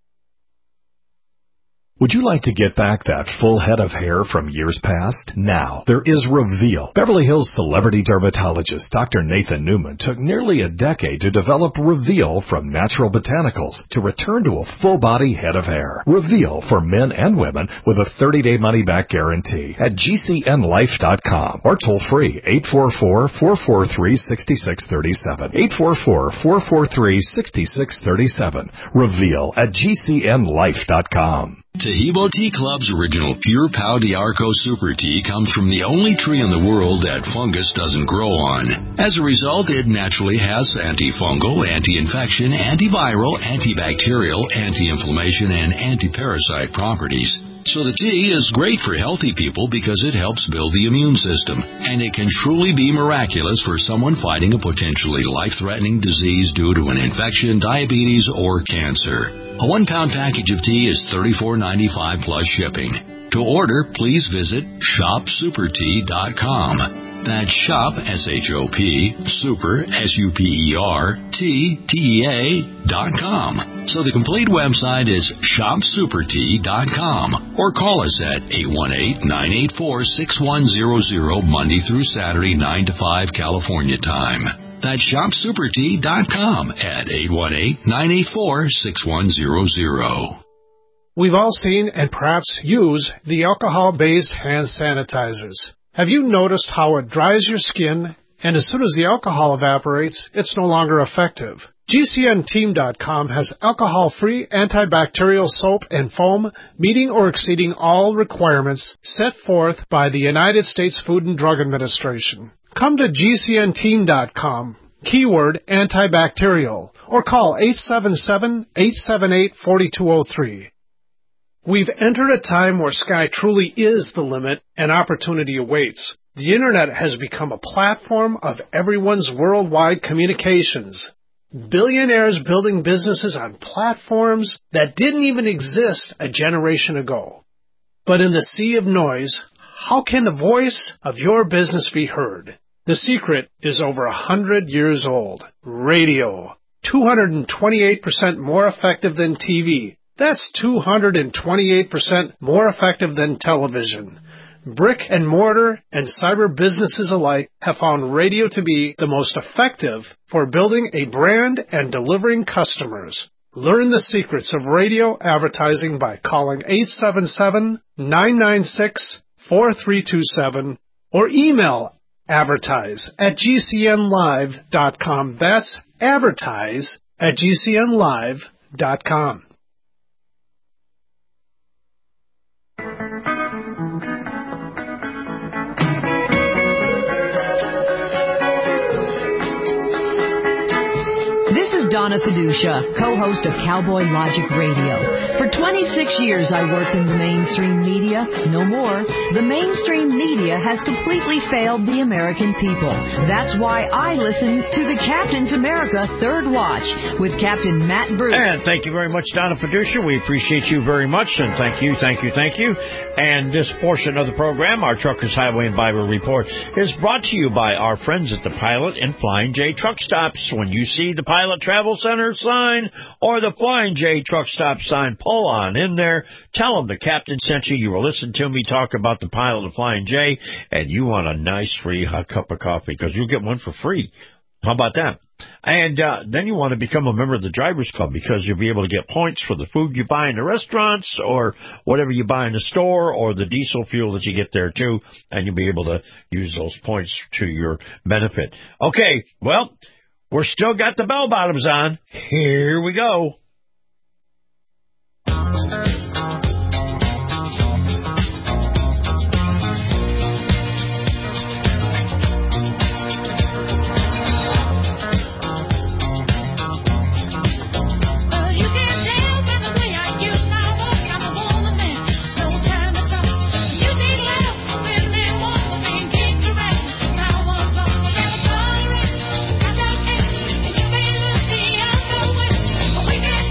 Would you like to get back that full head of hair from years past? Now, there is Reveal. Beverly Hills celebrity dermatologist Doctor Nathan Newman took nearly a decade to develop Reveal from natural botanicals to return to a full-body head of hair. Reveal for men and women with a thirty-day money-back guarantee at G C N life dot com or toll-free eight four four, four four three, six six three seven. eight four four, four four three, six six three seven. Reveal at G C N life dot com. Tahibo Tea Club's original Pure Pau d'Arco Super Tea comes from the only tree in the world that fungus doesn't grow on. As a result, it naturally has antifungal, anti-infection, antiviral, antibacterial, anti-inflammation, and anti-parasite properties. So the tea is great for healthy people because it helps build the immune system, and it can truly be miraculous for someone fighting a potentially life-threatening disease due to an infection, diabetes, or cancer. A one-pound package of tea is thirty-four ninety-five plus shipping. To order, please visit shop super tea dot com. That's shop, S H O P, super, S U P E R, T, T E A, dot com. So the complete website is shop super tea dot com. Or call us at eight one eight, nine eight four, six one zero zero, Monday through Saturday, nine to five, California time. That's shop super tea dot com at eight one eight, nine eight four, six one zero zero. We've all seen and perhaps use the alcohol-based hand sanitizers. Have you noticed how it dries your skin, and as soon as the alcohol evaporates, it's no longer effective? G C N team dot com has alcohol-free antibacterial soap and foam meeting or exceeding all requirements set forth by the United States Food and Drug Administration. Come to G C N team dot com, keyword antibacterial, or call eight seven seven, eight seven eight, four two zero three. We've entered a time where sky truly is the limit and opportunity awaits. The Internet has become a platform of everyone's worldwide communications. Billionaires building businesses on platforms that didn't even exist a generation ago. But in the sea of noise, how can the voice of your business be heard? The secret is over a hundred years old. Radio. two hundred twenty-eight percent more effective than T V. That's two hundred twenty-eight percent more effective than television. Brick and mortar and cyber businesses alike have found radio to be the most effective for building a brand and delivering customers. Learn the secrets of radio advertising by calling eight seven seven, nine nine six, four three two seven or email advertise at G C N live dot com. That's advertise at G C N live dot com. This is Donna Fiducia, co-host of Cowboy Logic Radio. For twenty-six years, I worked in the mainstream media. No more. The mainstream media has completely failed the American people. That's why I listen to the Captain's America Third Watch with Captain Matt Bruce. And thank you very much, Donna Fiducia. We appreciate you very much. And thank you, thank you, thank you. And this portion of the program, our Truckers Highway and Byway Report, is brought to you by our friends at the Pilot and Flying J Truck Stops. When you see the Pilot Travel Center sign or the Flying J Truck Stop sign, pull on in there. Tell them the captain sent you. You will listen to me talk about the Pilot and Flying J, and you want a nice free hot cup of coffee because you'll get one for free. How about that? And uh, then you want to become a member of the Drivers Club because you'll be able to get points for the food you buy in the restaurants or whatever you buy in the store or the diesel fuel that you get there too, and you'll be able to use those points to your benefit. Okay, well, we're still got the bell bottoms on. Here we go. We got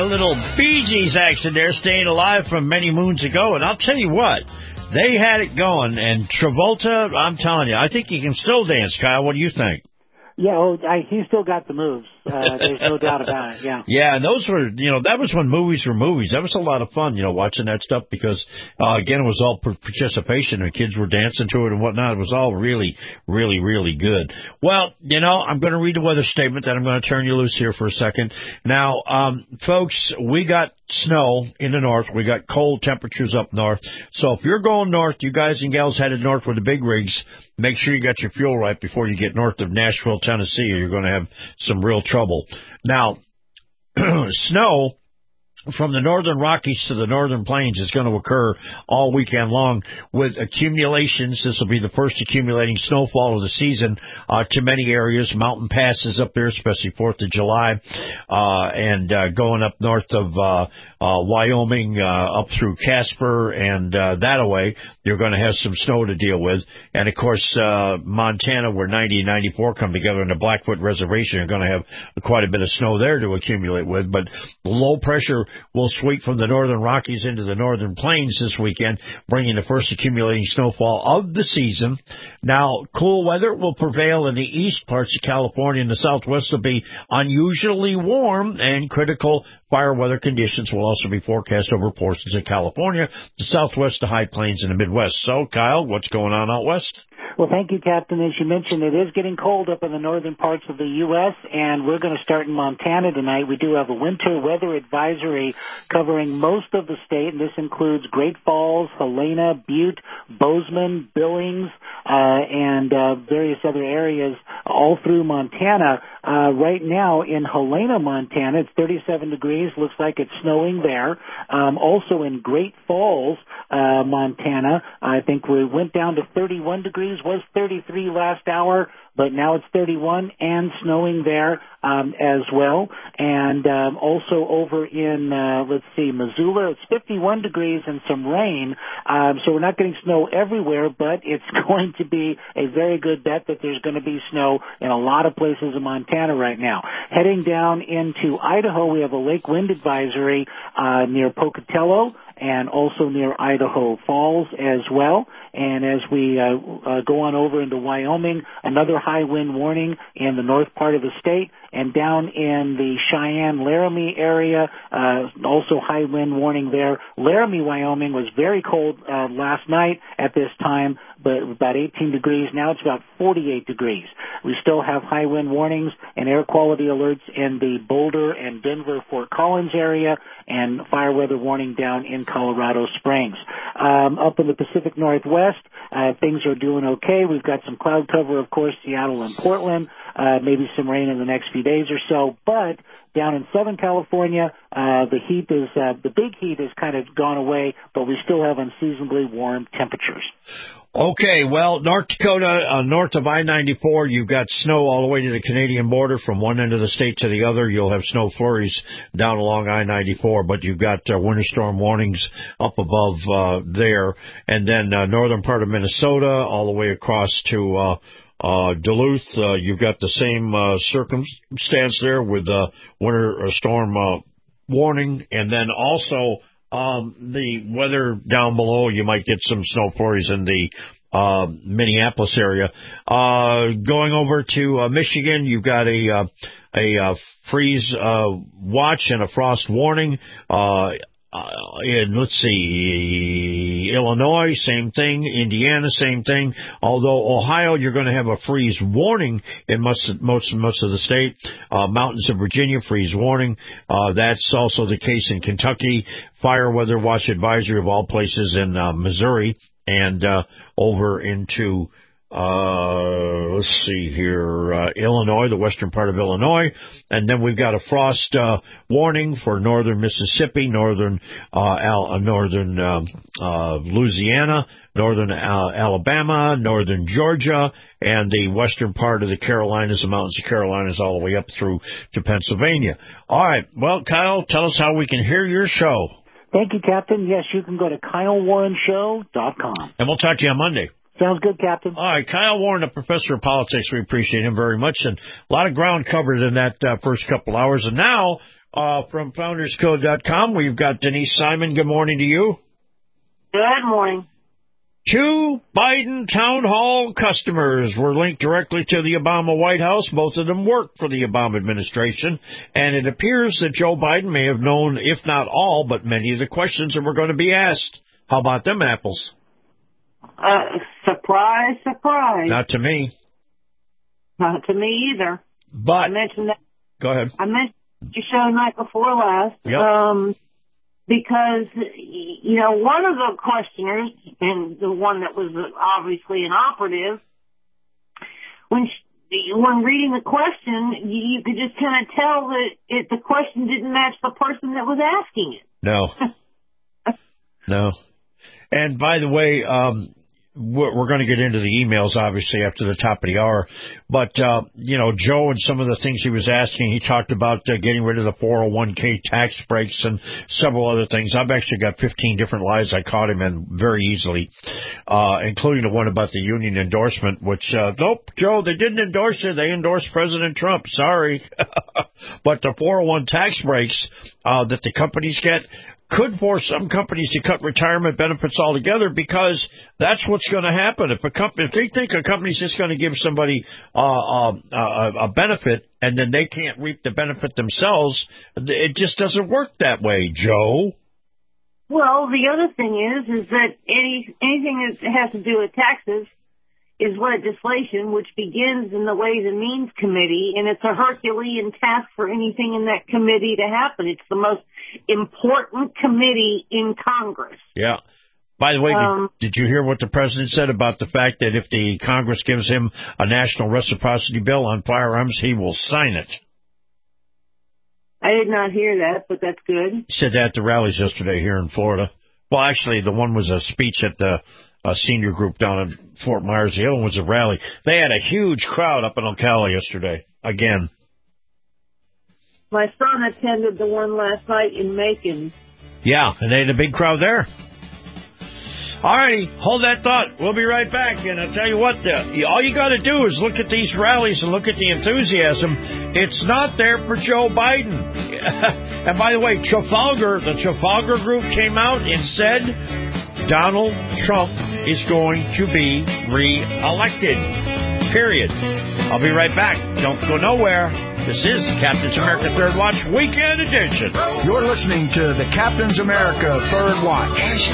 little Bee Gees action there, Staying Alive from many moons ago. And I'll tell you what, they had it going. And Travolta, I'm telling you, I think he can still dance, Kyle. What do you think? Yeah, oh, I, he's still got the moves. Uh, there's no doubt about it, yeah. Yeah, and those were, you know, that was when movies were movies. That was a lot of fun, you know, watching that stuff because, uh, again, it was all participation and kids were dancing to it and whatnot. It was all really, really, really good. Well, you know, I'm going to read the weather statement, then I'm going to turn you loose here for a second. Now, um, folks, we got snow in the north. We got cold temperatures up north. So if you're going north, you guys and gals headed north with the big rigs, make sure you got your fuel right before you get north of Nashville, Tennessee, or you're going to have some real trouble. Now, snow from the northern Rockies to the northern plains is going to occur all weekend long with accumulations. This will be the first accumulating snowfall of the season uh, to many areas, mountain passes up there, especially fourth of July, uh, and uh, going up north of uh, uh, Wyoming, uh, up through Casper and uh, that away. You're going to have some snow to deal with. And, of course, uh, Montana, where ninety and ninety-four come together in the Blackfoot Reservation, you're going to have quite a bit of snow there to accumulate with. But low pressure will sweep from the northern Rockies into the northern plains this weekend, bringing the first accumulating snowfall of the season. Now, cool weather will prevail in the east parts of California, and the southwest will be unusually warm, and critical fire weather conditions will also be forecast over portions of California, the southwest, the high plains, and the Midwest. So, Kyle, what's going on out west? Well, thank you, Captain. As you mentioned, it is getting cold up in the northern parts of the U S, and we're going to start in Montana tonight. We do have a winter weather advisory covering most of the state, and this includes Great Falls, Helena, Butte, Bozeman, Billings, uh, and uh, various other areas all through Montana. Uh, right now in Helena, Montana, it's thirty-seven degrees. Looks like it's snowing there. Um, also in Great Falls, uh, Montana, I think we went down to thirty-one degrees, was thirty-three last hour, but now it's thirty-one and snowing there um, as well. And um, also over in, uh, let's see, Missoula, it's fifty-one degrees and some rain. Um, so we're not getting snow everywhere, but it's going to be a very good bet that there's going to be snow in a lot of places in Montana right now. Heading down into Idaho, we have a lake wind advisory uh, near Pocatello and also near Idaho Falls as well. And as we uh, uh, go on over into Wyoming, another high wind warning in the north part of the state, and down in the Cheyenne-Laramie area, uh, also high wind warning there. Laramie, Wyoming was very cold uh, last night at this time, but about eighteen degrees. Now it's about forty-eight degrees. We still have high wind warnings and air quality alerts in the Boulder and Denver, Fort Collins area, and fire weather warning down in Colorado Springs. Um, up in the Pacific Northwest, uh, things are doing okay. We've got some cloud cover, of course, Seattle and Portland, uh, maybe some rain in the next few days or so, but down in Southern California, uh, the heat is, uh, the big heat has kind of gone away, but we still have unseasonably warm temperatures. Okay, well, North Dakota, uh, north of I ninety-four, you've got snow all the way to the Canadian border from one end of the state to the other. You'll have snow flurries down along I ninety-four, but you've got uh, winter storm warnings up above uh, there. And then uh, northern part of Minnesota all the way across to uh, uh, Duluth, uh, you've got the same uh, circumstance there with uh, winter uh, storm uh, warning. And then also Um, the weather down below, you might get some snow flurries in the uh, Minneapolis area. Uh, going over to uh, Michigan, you've got a uh, a uh, freeze uh, watch and a frost warning. Uh, Uh, and let's see, Illinois, same thing. Indiana, same thing. Although Ohio, you're going to have a freeze warning in most, most, most of the state. Uh, mountains of Virginia, freeze warning. Uh, that's also the case in Kentucky. Fire weather watch advisory of all places in uh, Missouri and uh, over into Uh, let's see here, uh, Illinois, the western part of Illinois. And then we've got a frost, uh, warning for northern Mississippi, northern, uh, Al- uh, northern, um, uh, Louisiana, northern uh, Alabama, northern Georgia, and the western part of the Carolinas, the mountains of Carolinas, all the way up through to Pennsylvania. All right. Well, Kyle, tell us how we can hear your show. Thank you, Captain. Yes, you can go to Kyle Warren Show dot com. And we'll talk to you on Monday. Sounds good, Captain. All right, Kyle Warren, a professor of politics. We appreciate him very much, and a lot of ground covered in that uh, first couple hours. And now Uh, from founders code dot com, we've got Denise Simon. Good morning to you. Good morning. Two Biden town hall customers were linked directly to the Obama White House. Both of them worked for the Obama administration, and it appears that Joe Biden may have known, if not all, but many of the questions that were going to be asked. How about them apples? Uh, surprise, surprise. Not to me. Not to me either. But I mentioned that. Go ahead. I mentioned your show the night before last. Yep. Um, because, you know, one of the questioners, and the one that was obviously an operative, when she, when reading the question, you, you could just kind of tell that it, the question didn't match the person that was asking it. No. No. And by the way, um, we're, we're going to get into the emails, obviously, after the top of the hour. But, uh, you know, Joe and some of the things he was asking, he talked about uh, getting rid of the four oh one k tax breaks and several other things. I've actually got fifteen different lies I caught him in very easily, uh, including the one about the union endorsement, which, uh, nope, Joe, they didn't endorse it. They endorsed President Trump. Sorry. But the four oh one tax breaks uh, that the companies get could force some companies to cut retirement benefits altogether, because that's what's going to happen. If a company, if they think a company's just going to give somebody uh, uh, uh, a benefit and then they can't reap the benefit themselves, it just doesn't work that way, Joe. Well, the other thing is, is that any anything that has to do with taxes is legislation, which begins in the Ways and Means Committee, and it's a Herculean task for anything in that committee to happen. It's the most important committee in Congress. Yeah. By the way, um, did, did you hear what the president said about the fact that if the Congress gives him a national reciprocity bill on firearms, he will sign it? I did not hear that, but that's good. He said that at the rallies yesterday here in Florida. Well, actually, the one was a speech at the a senior group down in Fort Myers. The other one was a rally. They had a huge crowd up in Ocala yesterday, again. My son attended the one last night in Macon. Yeah, and they had a big crowd there. All righty, hold that thought. We'll be right back. And I'll tell you what, the, all you got to do is look at these rallies and look at the enthusiasm. It's not there for Joe Biden. And by the way, Trafalgar, the Trafalgar group came out and said Donald Trump is going to be re-elected. Period. I'll be right back. Don't go nowhere. This is Captain's America Third Watch Weekend Edition. You're listening to the Captain's America Third Watch.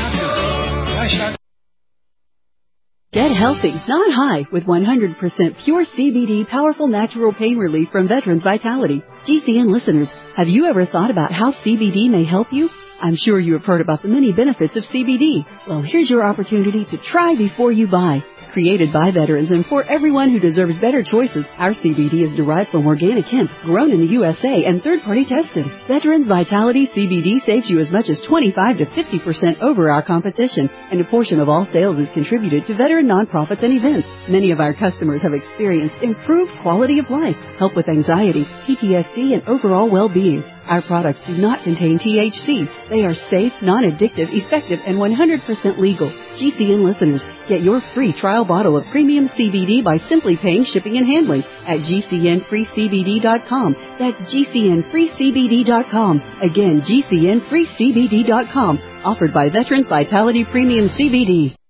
Get healthy, not high, with one hundred percent pure C B D powerful natural pain relief from Veterans Vitality. G C N listeners, have you ever thought about how C B D may help you? I'm sure you have heard about the many benefits of C B D. Well, here's your opportunity to try before you buy. Created by veterans and for everyone who deserves better choices, our C B D is derived from organic hemp, grown in the U S A and third-party tested. Veterans Vitality C B D saves you as much as twenty-five to fifty percent over our competition, and a portion of all sales is contributed to veteran nonprofits and events. Many of our customers have experienced improved quality of life, help with anxiety, P T S D, and overall well-being. Our products do not contain T H C. They are safe, non-addictive, effective, and one hundred percent legal. G C N listeners, get your free trial bottle of premium C B D by simply paying shipping and handling at G C N free C B D dot com. That's G C N free C B D dot com. Again, G C N free C B D dot com. Offered by Veterans Vitality Premium C B D.